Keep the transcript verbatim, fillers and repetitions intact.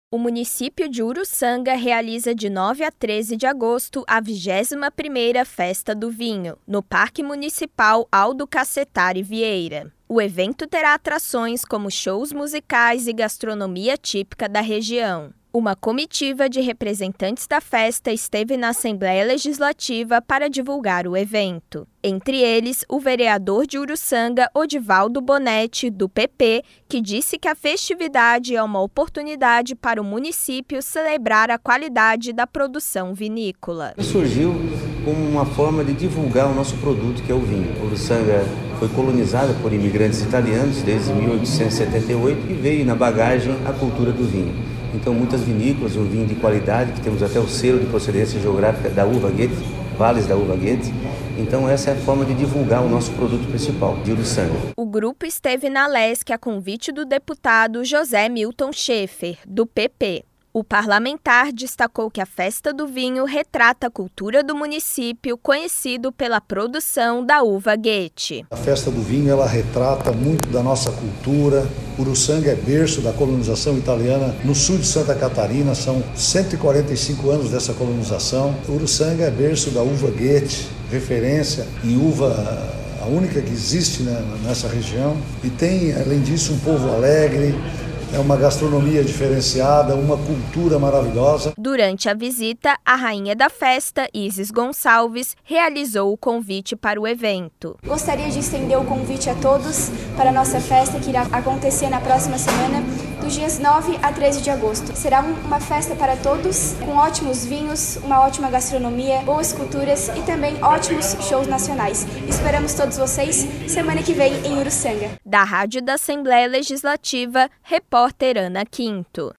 O município de Uruçanga realiza de nove a treze de agosto a vigésima primeira Festa do Vinho, no Parque Municipal Aldo Cacetari Vieira. O evento terá atrações como shows musicais e gastronomia típica da região. Uma comitiva de representantes da festa esteve na Assembleia Legislativa para divulgar o evento. Entre eles, o vereador de Uruçanga, Odivaldo Bonetti, do P P, que disse que a festividade é uma oportunidade para o município celebrar a qualidade da produção vinícola. Surgiu como uma forma de divulgar o nosso produto, que é o vinho. Uruçanga foi colonizada por imigrantes italianos desde mil oitocentos e setenta e oito e veio na bagagem a cultura do vinho. Então, muitas vinícolas, um vinho de qualidade, que temos até o selo de procedência geográfica da uva Goethe, Vales da uva Goethe. Então, essa é a forma de divulgar o nosso produto principal, de Uruçanga. O grupo esteve na Lesc a convite do deputado José Milton Schaeffer, do P P. O parlamentar destacou que a Festa do Vinho retrata a cultura do município, conhecido pela produção da uva Goethe. A Festa do Vinho, ela retrata muito da nossa cultura. Uruçanga é berço da colonização italiana no sul de Santa Catarina, são cento e quarenta e cinco anos dessa colonização. Uruçanga é berço da uva Goethe, referência em uva a única que existe, né, nessa região. E tem, além disso, um povo alegre. É uma gastronomia diferenciada, uma cultura maravilhosa. Durante a visita, a rainha da festa, Isis Gonçalves, realizou o convite para o evento. Gostaria de estender o convite a todos para a nossa festa, que irá acontecer na próxima semana, dos dias nove a treze de agosto. Será uma festa para todos, com ótimos vinhos, uma ótima gastronomia, boas culturas e também ótimos shows nacionais. Esperamos todos vocês semana que vem em Uruçanga. Da Rádio da Assembleia Legislativa, repórter Ana Quinto.